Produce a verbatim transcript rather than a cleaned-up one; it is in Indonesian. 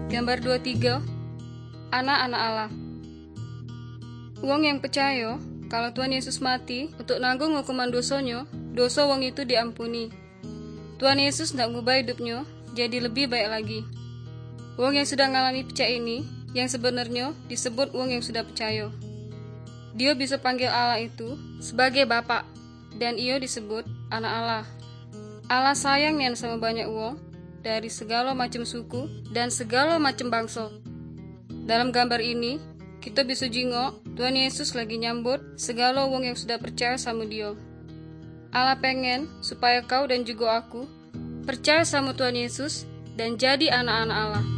Gambar dua puluh tiga. Anak-anak Allah. Wong yang percaya kalau Tuhan Yesus mati untuk nanggung hukuman dosanya, dosa wong itu diampuni. Tuhan Yesus tidak mengubah hidupnya jadi lebih baik lagi. Wong yang sudah mengalami percaya ini, yang sebenarnya disebut wong yang sudah percaya. Dia bisa panggil Allah itu sebagai Bapa, dan ia disebut anak Allah. Allah sayang nian sama banyak wong dari segala macam suku dan segala macam bangsa. Dalam gambar ini, kita bisa jingok Tuhan Yesus lagi nyambut segala wong yang sudah percaya sama Dia. Allah pengen supaya kau dan juga aku percaya sama Tuhan Yesus dan jadi anak-anak Allah.